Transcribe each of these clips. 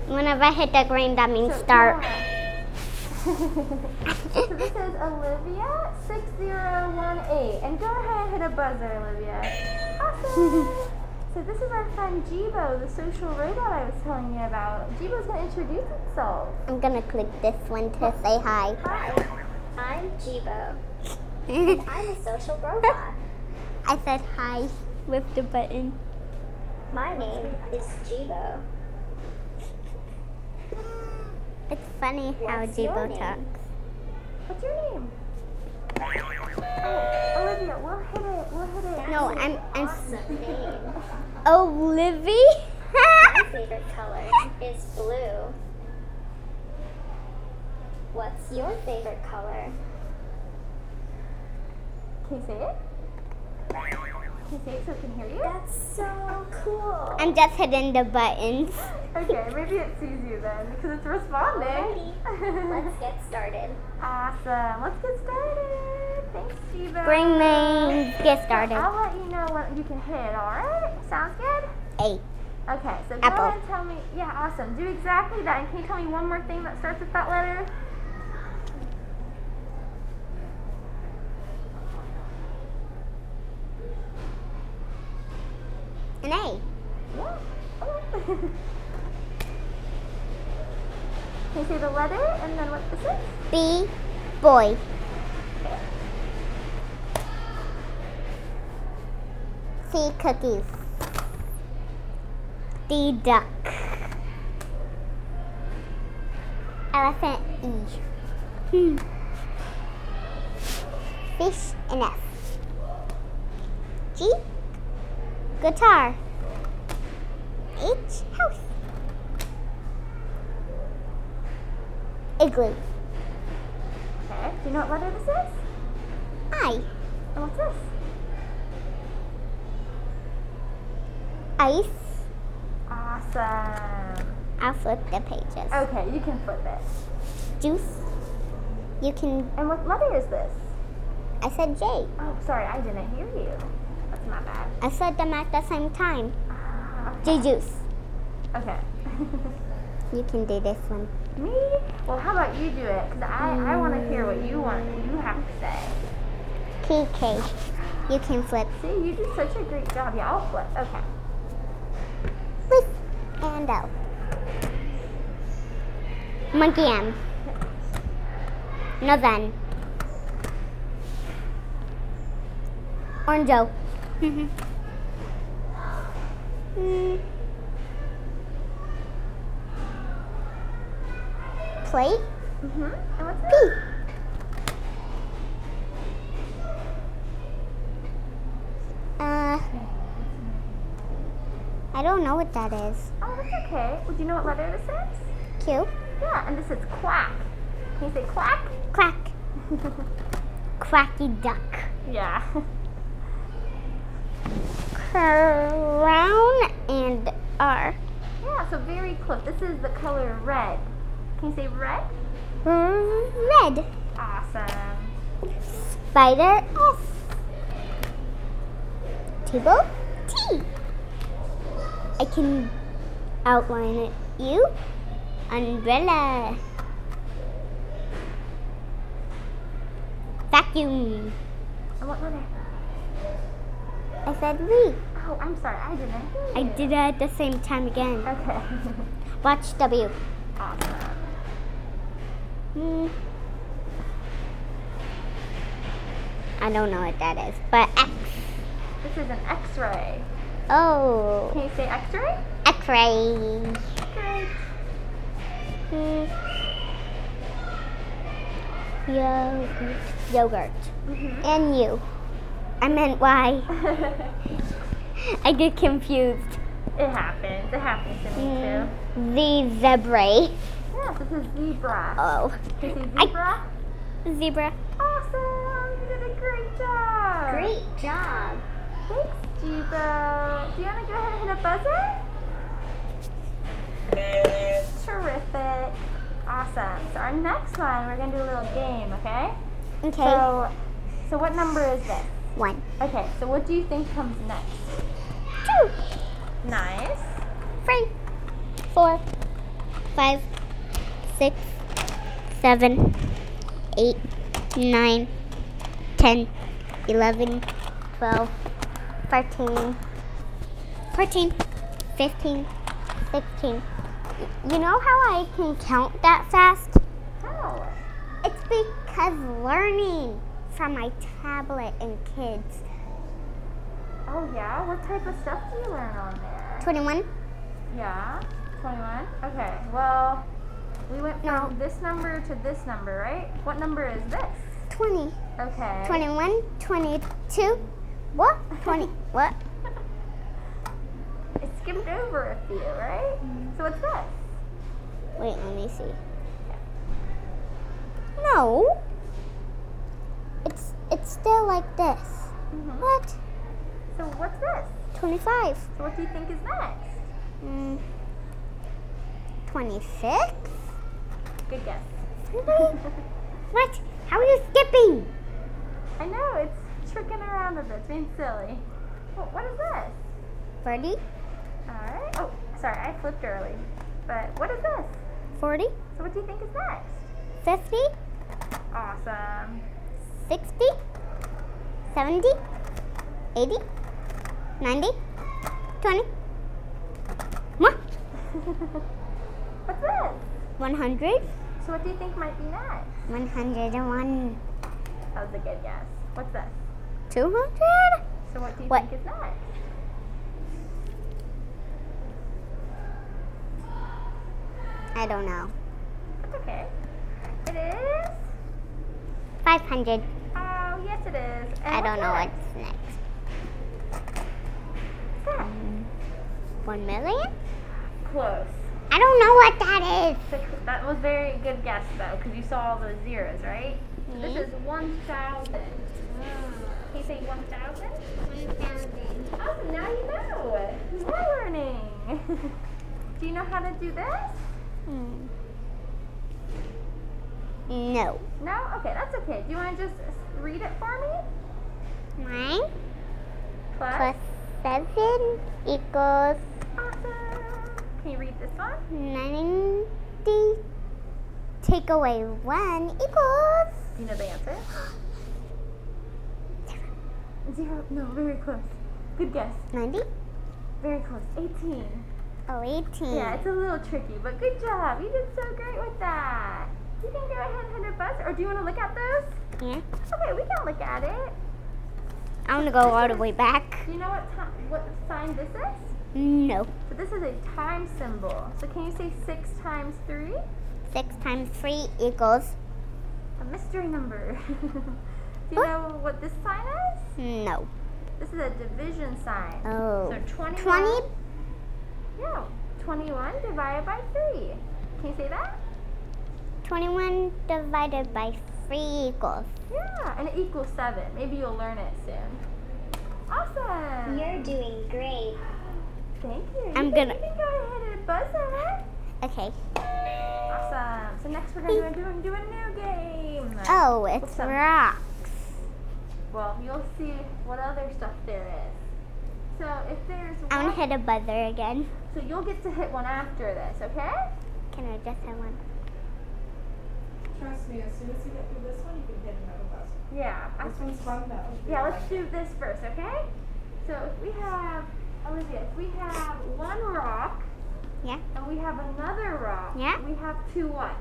Whenever I hit the green, that means start. So this is Olivia 6018, and go ahead and hit a buzzer, Olivia. Awesome. So this is our friend Jibo, the social robot I was telling you about. Jibo's gonna introduce itself. I'm gonna click this one to say hi. Hi, I'm Jibo. And I'm a social robot. I said hi with the button. My name is Jibo. It's funny how What's your Jibo name? talks. What's your name? Oh, Olivia, we'll hit it. No, I'm Awesome name. Olivia. My favorite color is blue. What's your favorite color? Can you say it? Can you say it so it can hear you? That's so cool. I'm just hitting the buttons. Okay, maybe it sees you then, because it's responding. Let's get started. Awesome. Let's get started. Thanks, Jibo. Bring me. Get started. I'll let you know what you can hit, alright? Sounds good? A. Okay, so go Apple. ahead and tell me. Yeah, awesome. Do exactly that. And can you tell me one more thing that starts with that letter? An A. Yeah. Can you say the letter and then what this is? B. Boy. C. Cookies. D. Duck. Elephant. E. Fish. An F. G. Guitar. H. House. Igloo. Okay. Do you know what letter this is? I. And what's this? Ice. Awesome. I'll flip the pages. Okay, you can flip it. Juice. You can. And what letter is this? I said J. Oh, sorry, I didn't hear you. That's my bad. I said them at the same time. Okay. J juice. Okay. You can do this one. Me? Well, how about you do it? Because I want to hear what you have to say. PK. You can flip. See, you do such a great job. Yeah, I'll flip. Okay. Flip and out. Monkey M. No then. Orange-o. Plate. Mm-hmm. And what's P. this? I don't know what that is. Oh, that's okay. Well, do you know what letter this is? Q. Yeah, and this is quack. Can you say quack? Quack. Quacky duck. Yeah. Crown and R. Yeah, so very close. This is the color red. Can you say red? Red. Awesome. Spider S. Table T. I can outline it. U. Umbrella. Vacuum. And what letter? I said V. Oh, I'm sorry. I didn't hear you. I did it at the same time again. Okay. Watch W. Awesome. I don't know what that is, but X. This is an X-ray. Oh, Can you say X-ray? X-ray. Great. Yogurt. Mm-hmm. And U. I meant Y. I get confused. It happens. It happens to me too. The zebra. Yeah, this is zebra. Oh, Can you say zebra? zebra. Awesome. You did a great job. Great job. Thanks, Jibo. Do you want to go ahead and hit a buzzer? Terrific. Awesome. So our next one, we're going to do a little game, okay? Okay. So what number is this? 1, Okay, so what do you think comes next? 2, Nice. 3, 4, 5, 6, 7, 8, 9, 10, 11, 12, 13, 14, 15, 16. You know how I can count that fast? How? It's because learning from my tablet and kids. Oh yeah? What type of stuff do you learn on there? 21, Yeah? 21? Okay, well, we went from No. this number to this number, right? What number is this? 20, Okay. 21, 22. What? 20, what? It skipped over a few, right? So what's this? Wait, let me see. No. It's still like this. Mhm. What? So what's this? 25. So what do you think is next? 26? Good guess. What? How are you skipping? I know, it's tricking around a bit, it's being silly. What is this? 30, Alright. Oh, sorry, I flipped early. But what is this? 40, So what do you think is next? 50, Awesome. 60, 70, 80, 90, 20. What? What's this? 100, So what do you think might be next? 101, That was a good guess. What's this? 200. So what do you What? think is next? I don't know. That's okay. It is? 500. Oh, yes it is. And I don't know next? what's next. What's that? 1 million? Close. I don't know what that is. That was very good guess though, because you saw all those zeros, right? So this is 1,000. Can you say 1,000? 1,000. Awesome, now you know. You're learning. Do you know how to do this? No. No? Okay, that's okay. Do you want to just read it for me? 9 Plus? plus 7 equals Awesome. Can you read this one? 90. Take away 1 equals Do you know the answer? 0. No, very close. Good guess. 90. Very close. 18. Oh, 18. Yeah, it's a little tricky, but good job. You did so great with that. You can go ahead and hit a buzzer, or do you want to look at those? Yeah. Okay, we can look at it. I want to go all the way back. Do you know what sign this is? No. So this is a time symbol. So can you say 6 times 3? 6 times 3 equals A mystery number. Do you What? know what this sign is? no. This is a division sign. Oh. So 21. 20. Yeah, 21 divided by 3. Can you say that? 21 divided by 3 equals. Yeah, and it equals 7. Maybe you'll learn it soon. Awesome. You're doing great. Thank you. I'm You gonna- can go ahead and buzzer. Okay. Awesome. So next we're going to do a new game. Oh, it's What's up? rocks. Well, you'll see what other stuff there is. So if there's I want one, to hit a buzzer again. so you'll get to hit one after this, okay? Can I just hit one? Trust me, as soon as you get through this one, you can hit another buzzer. Yeah. This one's fun though. Yeah, let's do this first, okay? So if we have, Olivia, if we have one rock Yeah. and we have another rock, Yeah. we have 2 what?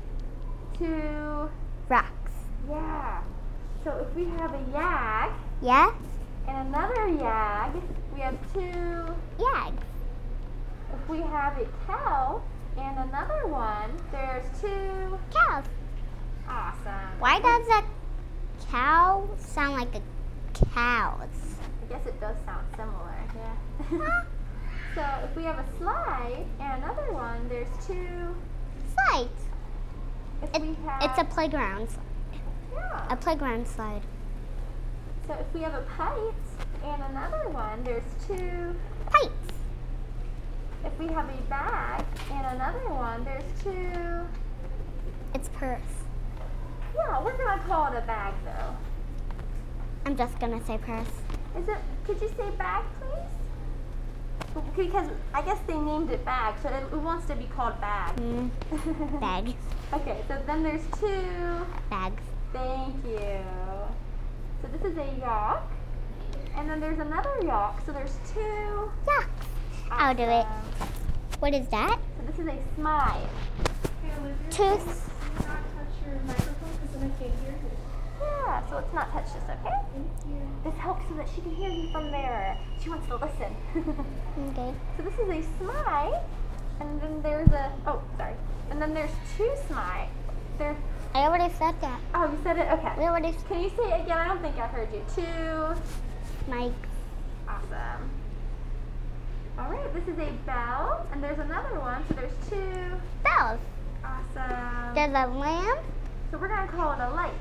2, Rocks. yeah. So if we have a yag Yeah? and another yag, we have 2. Yeah. If we have a cow and another one, there's 2. Cows. Awesome. Why does a cow sound like a cow's? I guess it does sound similar, yeah. So if we have a slide and another one, there's 2. Slides. If we have, It's a playground. yeah. A playground slide. So if we have a pipe and another one, there's 2. Pipes. If we have a bag and another one, there's 2. It's purse. Yeah, we're gonna call it a bag though. I'm just gonna say purse. Is it? Could you say bag, please? Because I guess they named it Bag, so it wants to be called Bag. Bag. Okay, so then there's 2. Bags. Thank you. So this is a Yawk. And then there's another Yawk, so there's 2. Yeah. I'll do it. Awesome. What is that? So this is a Smythe. Hey, Olivia, Tooth. can you not touch your microphone because then I can't hear you? Yeah, so let's not touch this, okay? Thank you. This helps so that she can hear you from there. She wants to listen. Okay. So this is a Smythe, and then there's a, oh, sorry. And then there's 2 Smythe. There, I already said that. oh, you said it? Okay. We already Can you say it again? I don't think I heard you. 2. Mike. Awesome. All right, this is a Bell, and there's another one, so there's 2. Bells. Awesome. There's a lamp, So we're gonna call it a light.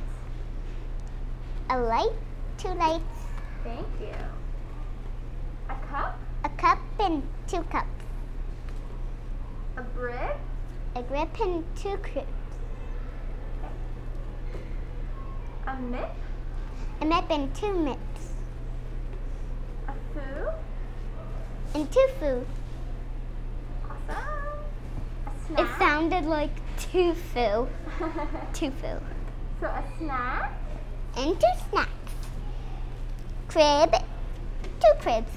a light, 2 lights, Thank you. A cup, a cup, and 2 cups. a brick, A grip and 2 grips. a mitt, A mip and 2 mips. a foo, And 2 food. awesome. A It snack. sounded like 2 foo. 2 foo. So a snack, And 2 snacks. Crib, 2 cribs.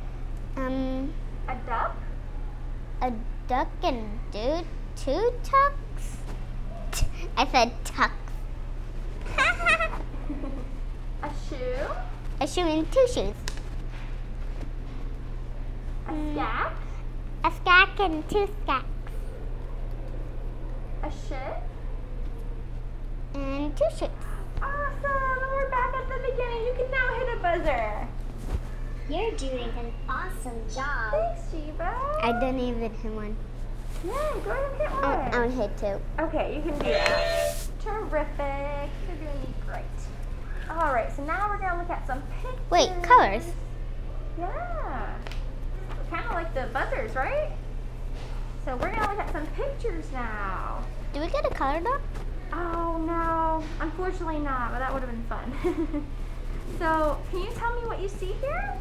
a duck, A duck and 2 tucks. I said tucks. a shoe, A shoe and 2 shoes. a stack, A stack and 2 stacks. a shit. And 2 shirts. Awesome! And we're back at the beginning. You can now hit a buzzer. You're doing an awesome job. Thanks, Sheba. I didn't even hit one. Yeah, go ahead and hit one. I'll hit 2. Okay, you can do that. Terrific. You're doing great. All right, so now we're gonna look at some pictures. Wait, colors. Yeah. Kind of like the buzzers, right? So we're gonna look at some pictures now. Do we get a color dog? Oh no, unfortunately not, but that would have been fun. So, can you tell me what you see here?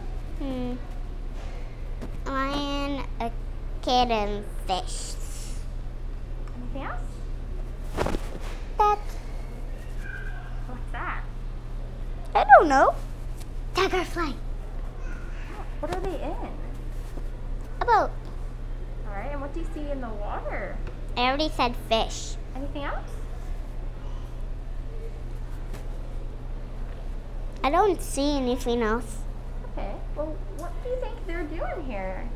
Lion, a kid, and fish. Anything else? That, What's that? I don't know. Tigerfly. What are they in? A boat. All right, and what do you see in the water? I already said fish. Anything else? I don't see anything else. Okay, well, what do you think they're doing here?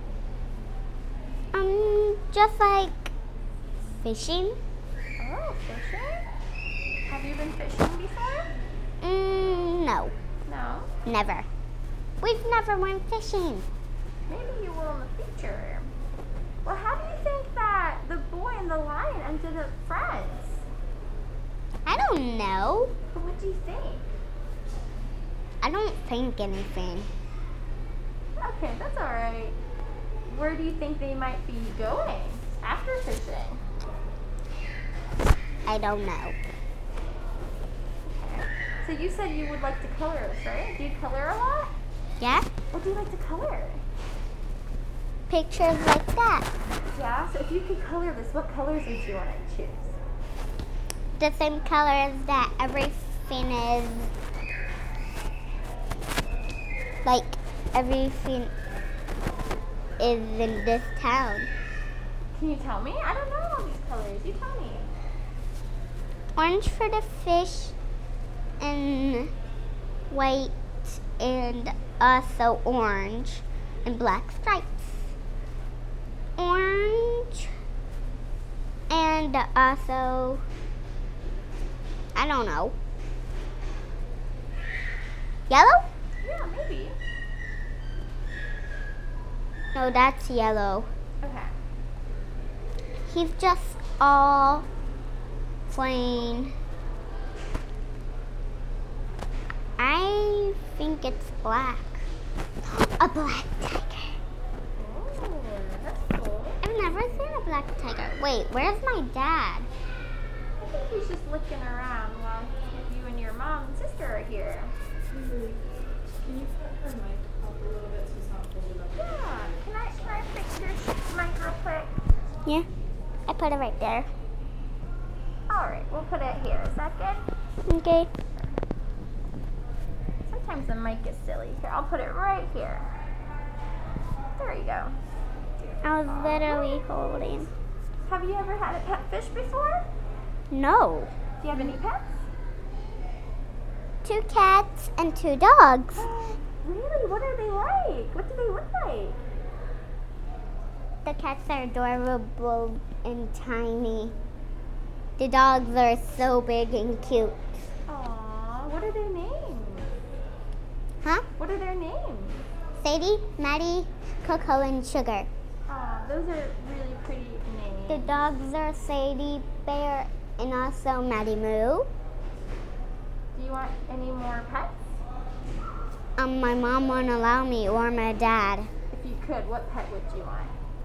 Just like fishing. Oh, fishing? Have you been fishing before? No, No. never. We've never went fishing. Maybe you will in the future. Well, how do you think that the boy and the lion ended up friends? I don't know. But what do you think? I don't think anything. Okay, that's all right. Where do you think they might be going after fishing? I don't know. Okay. So you said you would like to color this, right? Do you color a lot? Yeah? What do you like to color? Pictures like that. Yeah, so if you could color this, what colors would you want to choose? The same colors that everything is. Like everything is in this town. Can you tell me? I don't know all these colors. You tell me. Orange for the fish and white and also orange and black stripes. Orange and also, I don't know, yellow? Yeah, maybe. No, that's yellow. Okay. He's just all plain. I think it's black. A black tiger. Oh, that's cool. I've never seen a black tiger. Wait, where's my dad? I think he's just looking around while you and your mom and sister are here. Can you put her mic up a little bit so it's not folded up? Yeah. your mic real quick? Yeah. I put it right there. Alright, we'll put it here. Is that good? Okay. Sometimes the mic is silly. Here, I'll put it right here. There you go. I was literally holding. Have you ever had a pet fish before? No. Do you have any pets? 2 cats and 2 dogs. Really? What are they like? What do they look like? The cats are adorable and tiny. The dogs are so big and cute. Aww, what are their names? Huh? What are their names? Sadie, Maddie, Coco, and Sugar. Aw, those are really pretty names. The dogs are Sadie, Bear, and also Maddie Moo. Do you want any more pets? My mom won't allow me, or my dad. If you could, what pet would you want?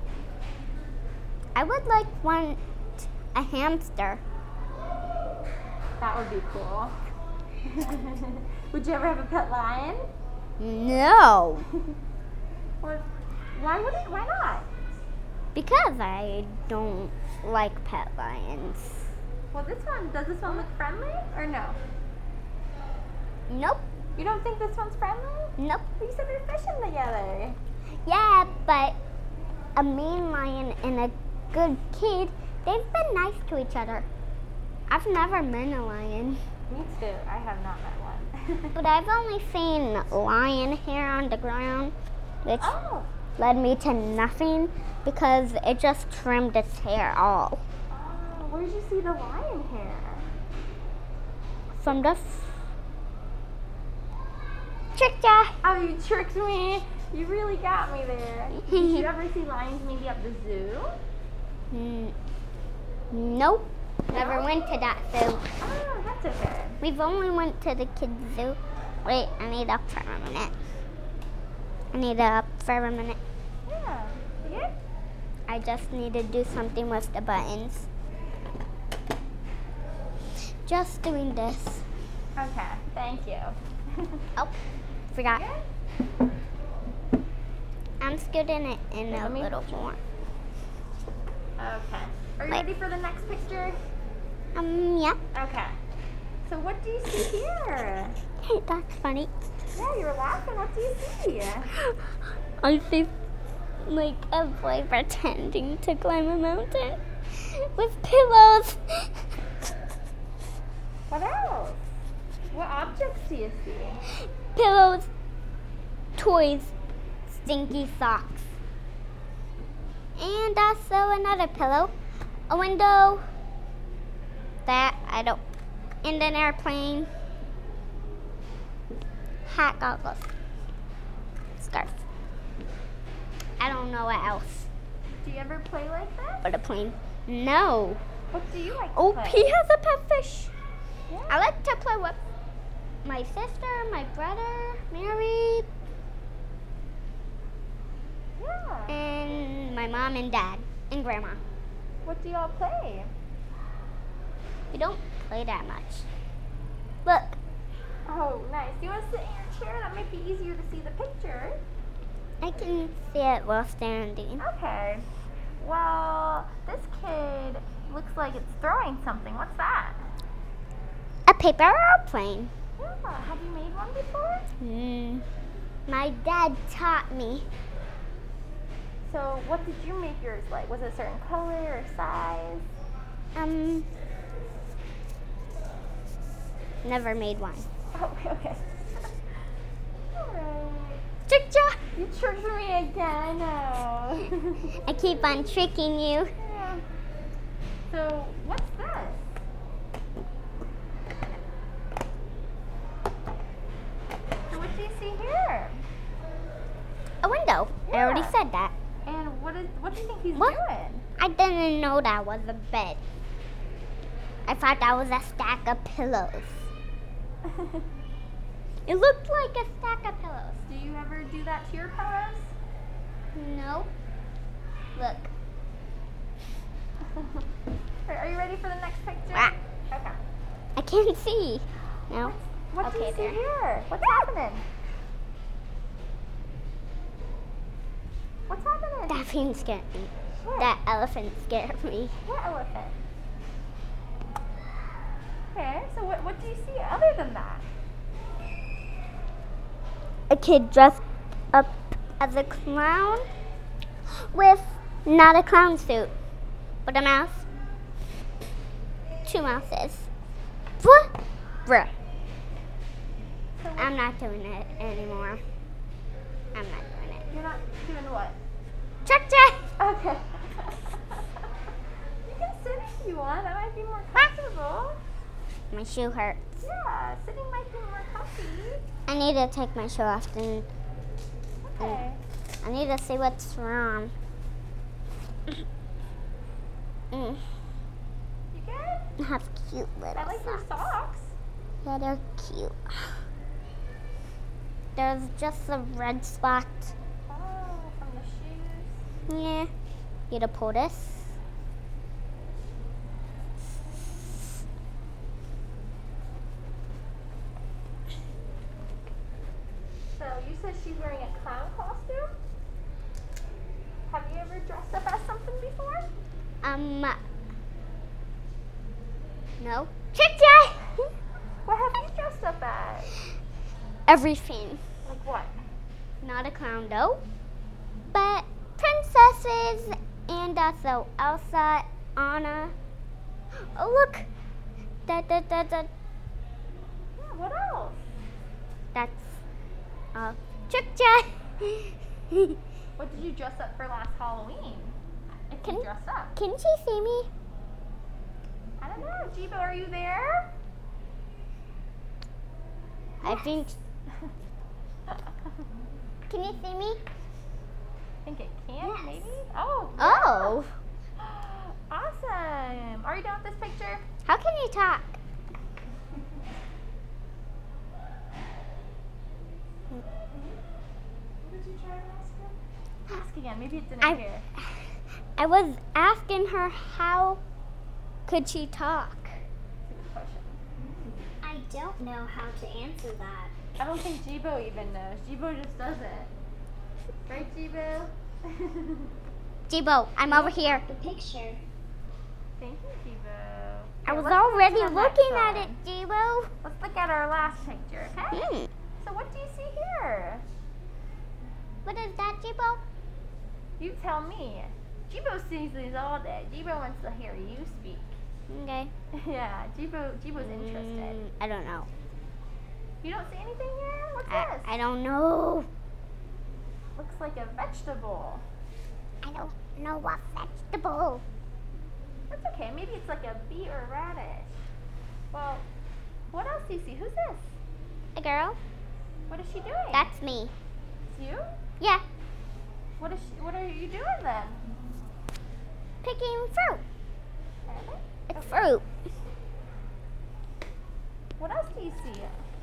I would want a hamster. That would be cool. Would you ever have a pet lion? No, Or why not? because I don't like pet lions. Well, does this one look friendly or no? Nope, You don't think this one's friendly? nope. You said they're fishing together. Yeah, but a mean lion and a good kid, they've been nice to each other. I've never met a lion, Me too. I have not met one. but I've only seen lion hair on the ground, which Oh. led me to nothing because it just trimmed its hair all. Oh, where did you see the lion hair? From the tricked ya. Oh, you tricked me. You really got me there. Did you ever see lions maybe at the zoo? Nope, never went to that zoo. Oh, that's okay. We've only went to the kids zoo. Wait, I need up for a minute. Yeah. You good? I just need to do something with the buttons. Just doing this. Okay, thank you. Oh, forgot. Good? I'm scooting it in Let a me- little more. Okay. Are you Wait. ready for the next picture? Yeah. Okay. So what do you see here? Hey, that's funny. Yeah, you're laughing. What do you see? I see like a boy pretending to climb a mountain with pillows. What else? What objects do you see? Pillows, toys, stinky socks. And also another pillow, a window, and an airplane, hat, goggles, scarf. I don't know what else, Do you ever play like that? but a plane. No. What do you like to Oh, play? P has a pet fish. Yeah. I like to play with my sister, my brother, Mary, Yeah. and my mom and dad, and grandma. What do y'all play? We don't play that much. Look, Oh, nice. Do you want to sit in your chair? That might be easier to see the picture. I can see it while standing. Okay. Well, this kid looks like it's throwing something. What's that? A paper airplane. Yeah. Have you made one before? My dad taught me. So, what did you make yours like? Was it a certain color or size? Never made one. Oh, okay. Alright. Tricked ya! You tricked me again. No. I keep on tricking you. Yeah. So, what's this? So, what do you see here? A window. I already Yeah. said that. And what do you think he's What? doing? I didn't know that was a bed. I thought that was a stack of pillows. It looked like a stack of pillows. Do you ever do that to your pillows? No. Look. Are you ready for the next picture? Ah. Okay. I can't see. No. What do you Okay, see there. here? What's happening? What's happening? That Nothing scared me. What? That elephant scared me. What elephant? Okay, so what do you see other than that? A kid dressed up as a clown with not a clown suit, but a mouse. 2 mouses. Bruh. So what- I'm not doing it anymore. I'm not doing it. You're not doing what? Check, check. Okay. You can sit if you want. That might be more comfortable. My shoe hurts. Yeah, sitting might be more comfy. I need to take my shoe off and Okay. I need to see what's wrong. You good? I have cute little I like your socks. Yeah, they're cute. There's just a red spot. Oh, from the shoes. Yeah. Need to pull this. So you said she's wearing a clown costume? Have you ever dressed up as something before? No. Check, check. What have you dressed up as? Everything. Like what? Not a clown though, but princesses and also Elsa, Anna. Oh look, that. Yeah, what else? That's Chick Chat. What did you dress up for last Halloween? If Can- you dress up. Can she see me? I don't know. Jibo, are you there? I think. Can you see me? I think it can, Yes. maybe? Oh. Oh, yeah. Awesome. Are you done with this picture? how can you talk? What did you try to ask her? Ask again. Maybe it didn't I- hear. I was asking her how could she talk. That's a good question. I don't know how to answer that. I don't think Jibo even knows. Jibo just does it. Right, Jibo? Jibo, I'm over here. The picture. Thank you, Jibo. I Okay, was let's move already to the next looking at one. it, Jibo. Let's look at our last picture, okay? Hmm. So what do you see here? What is that, Jibo? You tell me. Jibo sees these all day. Jibo wants to hear you speak. Okay. Yeah, Jibo's interested. I don't know. You don't see anything here? What's I this? don't know. Looks like a vegetable. I don't know what vegetable. That's okay. Maybe it's like a beet or radish. Well, what else do you see? Who's this? A girl? What is she doing? That's me. It's you? Yeah, What are you doing then? picking fruit. Okay. It's fruit. What else do you see?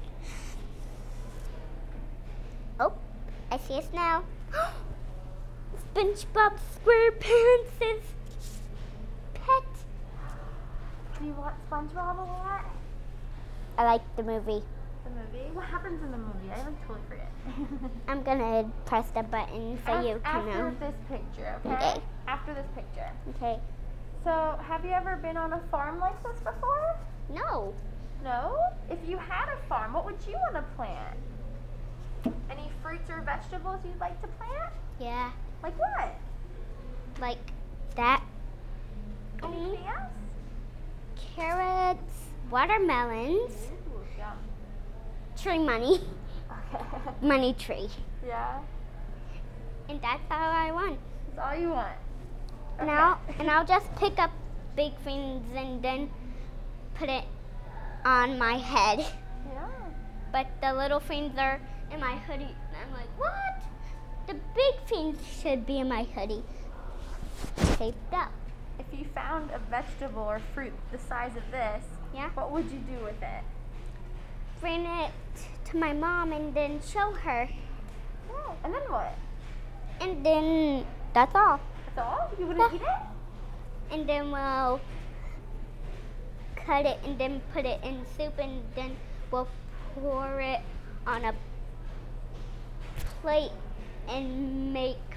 Oh, I see a snail. SpongeBob SquarePants' pet. Do you watch SpongeBob a lot? I like the movie. The movie? What happens in the movie? I like totally forget. I'm gonna press the button so you can After know. this picture, okay? Okay. After this picture. Okay. So, have you ever been on a farm like this before? No. No? If you had a farm, what would you want to plant? Any fruits or vegetables you'd like to plant? Yeah. Like what? Like that. Anything else? Carrots, watermelons, Ooh, yum. tree money, Okay. money tree. Yeah? And that's all I want. That's all you want. Okay. And I'll just pick up big things and then put it on my head. Yeah. But the little things are in my hoodie. And I'm like, what? The big things should be in my hoodie. Taped up. If you found a vegetable or fruit the size of this, Yeah. what would you do with it? Bring it to my mom and then show her. Oh, and then what? And then that's all. That's all? You wouldn't Yeah. eat it? And then we'll cut it and then put it in soup and then we'll pour it on a plate and make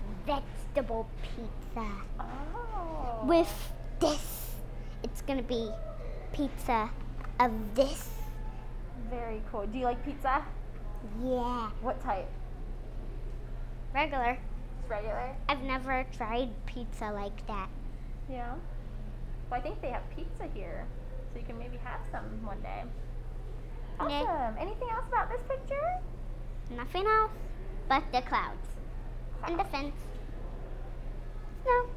vegetable pizza. Oh. With this, it's gonna be pizza of this. Very cool. Do you like pizza? Yeah. What type? Regular. Just regular? I've never tried pizza like that. Yeah. Well, I think they have pizza here, so you can maybe have some one day. Awesome. Yeah. Anything else about this picture? Nothing else but the clouds and the fence. Snow.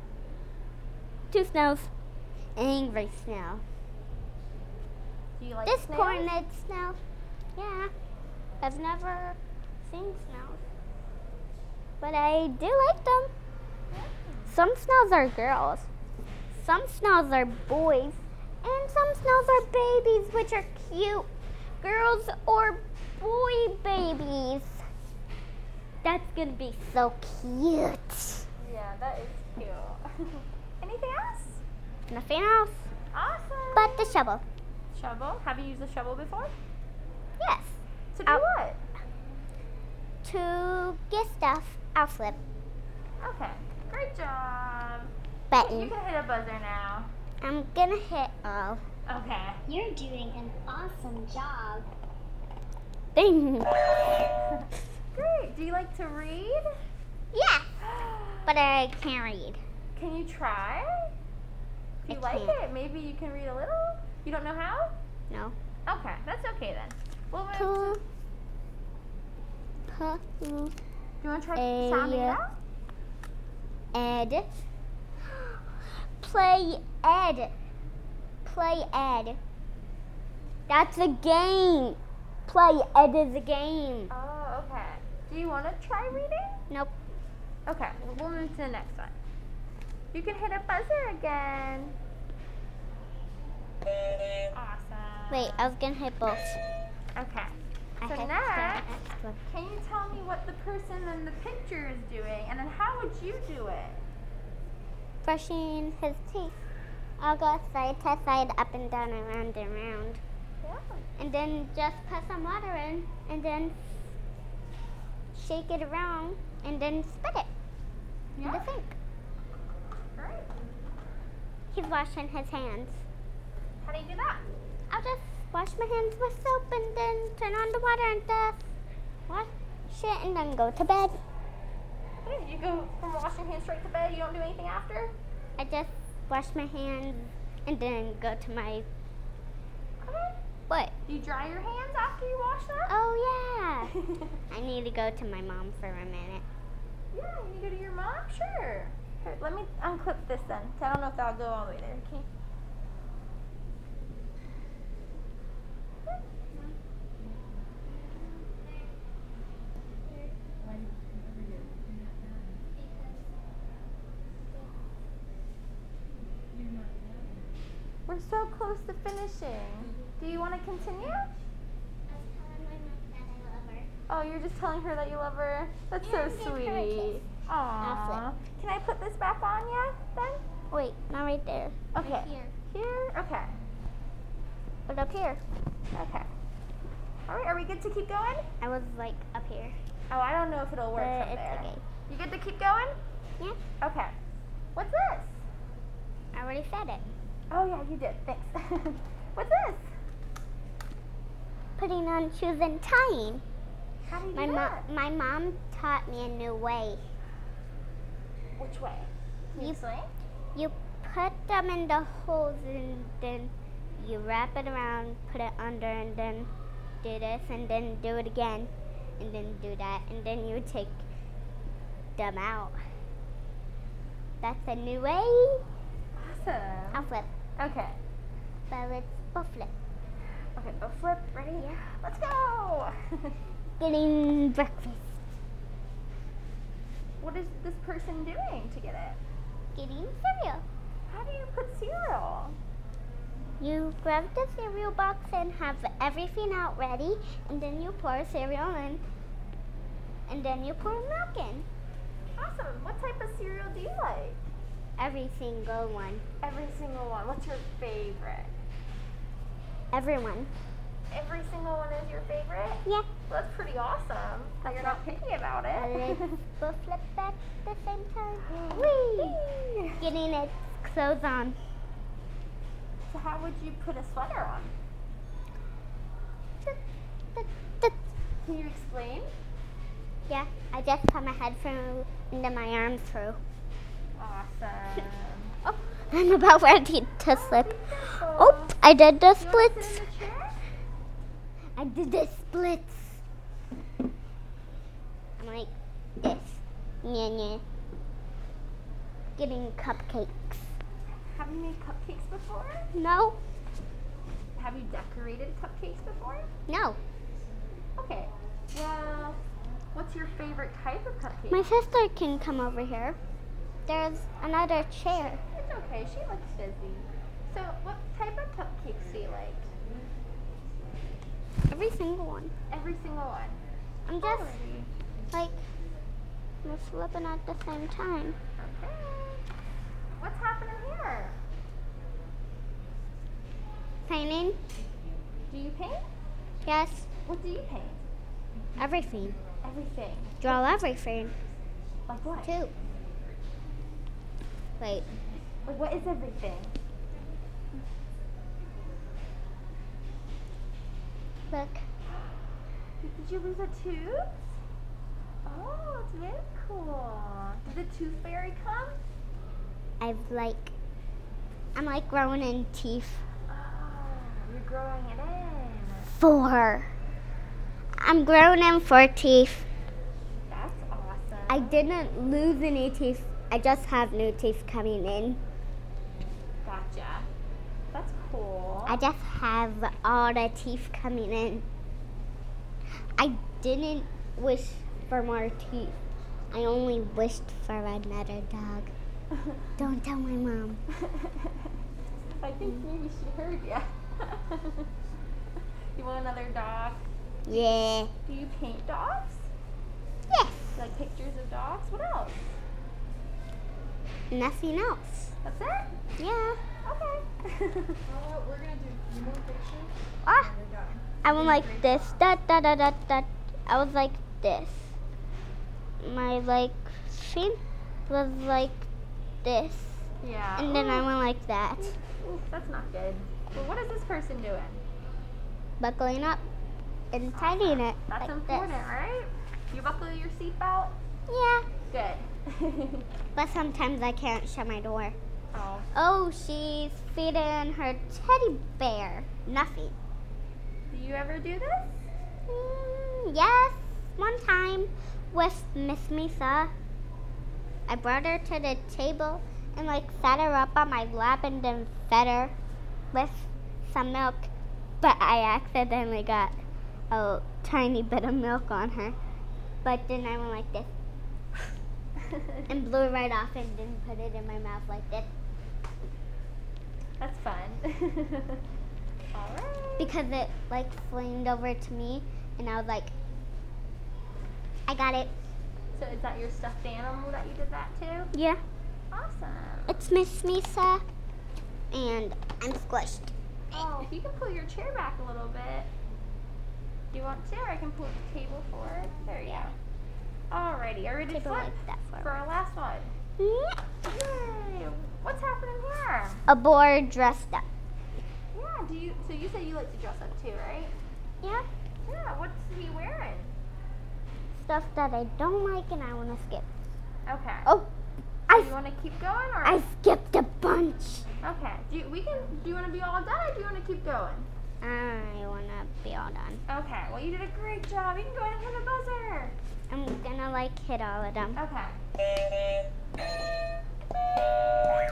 2 snows. Angry snow. Do you like Disappointed snails? snow. Yeah. I've never seen snows. But I do like them. Some snows are girls. Some snows are boys. And some snows are babies, which are cute. Girls or boy babies. That's gonna be so cute. Yeah, that is cute. Anything else? Nothing else Awesome. but the shovel. Shovel? Have you used a shovel before? Yes. To do what? To get stuff, I'll flip. Okay. Great job. You Button. can hit a buzzer now. I'm gonna hit all. Okay. You're doing an awesome job. Ding. Great. Do you like to read? Yeah. But I can't read. Can you try? If you I like can't. it, maybe you can read a little. You don't know how? No. Okay, that's okay then. We'll move Poo. to, Poo. do you want to try sounding it out? Ed. Play Ed. Play Ed. That's a game. Play Ed is a game. Oh, okay. Do you want to try reading? Nope. Okay, we'll move to the next one. You can hit a buzzer again. Awesome. Wait, I was gonna hit both. Okay. I So hit next, the one. can you tell me what the person in the picture is doing, and then how would you do it? Brushing his teeth. I'll go side to side, up and down, around and around. Yeah. And then just put some water in, and then shake it around, and then spit it in the Yeah. sink. Great. He's washing his hands. How do you do that? I'll just wash my hands with soap and then turn on the water and just wash it and then go to bed. Okay, you go from washing hands straight to bed. You don't do anything after? I just wash my hands and then go to my Okay. what? Do you dry your hands after you wash them? Oh yeah. I need to go to my mom for a minute. Yeah, you go to your mom? Sure. Here, let me unclip this then. 'Cause I don't know if that'll go all the way there. Okay. We're so close to finishing. Do you want to continue? Oh, you're just telling her that you love her? That's so sweet. Aww. Can I put this back on yet then? Wait, not right there. Okay. Right here. Here? Okay. But up here. Okay. Alright, are we good to keep going? I was like up here. Oh, I don't know if it'll work But from it's there. okay. You good to keep going? Yeah, Okay. What's this? I already said it. Oh yeah, you did. Thanks. What's this? Putting on shoes and tying. How do you My do that? my mom taught me a new way. Which way? Can you You- explain? You put them in the holes and then you wrap it around, put it under, and then do this, and then do it again, and then do that, and then you take them out. That's a new way. Awesome. I'll flip. Okay. But let's both flip. Okay, go flip. Ready? Let's go! Getting breakfast. What is this person doing to get it? Getting cereal. How do you put cereal? You grab the cereal box and have everything out ready, and then you pour cereal in, and then you pour milk in. Awesome. What type of cereal do you like? Every single one. Every single one. What's your favorite? Everyone. Every single one is your favorite? Yeah. Well, that's pretty awesome. That you're not picky about it. Let's both flip back at the same time. Whee! Getting its clothes on. So how would you put a sweater on? Can you explain? Yeah, I just put my head through and then my arms through. Awesome. Oh, I'm about ready to slip. Beautiful. Oh, I did the You want to splits. sit in the chair? I did the splits. I'm like this. Yeah. Getting cupcakes. Have you made cupcakes before? No, Have you decorated cupcakes before? no. Okay. Well, what's your favorite type of cupcake? My sister can come over here. There's another chair. It's okay. She looks busy. So, what type of cupcakes do you like? Every single one. Every single one. I'm just Alrighty. like we're flipping at the same time. Okay. What's happening here? Painting? Do you paint? Yes. What do you paint? Everything. Everything. Draw everything Like what? too. Wait. Like what is everything? Look. Did you lose a tooth? Oh, it's very cool. Did the tooth fairy come? I'm like growing in teeth. Oh, you're growing it in. 4. I'm growing in 4 teeth. That's awesome. I didn't lose any teeth. I just have new teeth coming in. Gotcha. That's cool. I just have all the teeth coming in. I didn't wish for more teeth. I only wished for another dog. Don't tell my mom. I think maybe she heard ya. You want another dog? Yeah. Do you paint dogs? Yes. Like pictures of dogs? What else? Nothing else. That's it? Yeah. Okay. We're gonna do a few more pictures. Ah. And we're done. I went like this. Da da da da da. I was like this. My like feet was like this. Yeah. And then I Ooh, went like that. that's not good. Well, what is this person doing? Buckling up and tightening it. That's like important, this. right? You buckle your seatbelt? Yeah. Good. But sometimes I can't shut my door. Oh. Oh, she's feeding her teddy bear. Nothing. Do you ever do this? Yes. One time with Miss Misa, I brought her to the table and like sat her up on my lap and then fed her with some milk. But I accidentally got a tiny bit of milk on her. But then I went like this and blew it right off and then put it in my mouth like this. That's fun. All right. Because it like flamed over to me and I was like, I got it. So is that your stuffed animal that you did that to? Yeah. Awesome. It's Miss Misa and I'm squished. Oh, if you can pull your chair back a little bit. Do you want to? Or I can pull the table forward. There you go. Alrighty, are you ready to Table flip like that for forward. our last one? Yay! What's happening here? A boy dressed up. Yeah, so you said you like to dress up too, right? Yeah. Yeah, what's he wearing? Stuff that I don't like and I want to skip. Okay. Oh, Do you want to keep going or? I skipped a bunch. Okay. Do you want to be all done or do you want to keep going? I want to be all done. Okay. Well, you did a great job. You can go ahead and hit the buzzer. I'm gonna like hit all of them. Okay.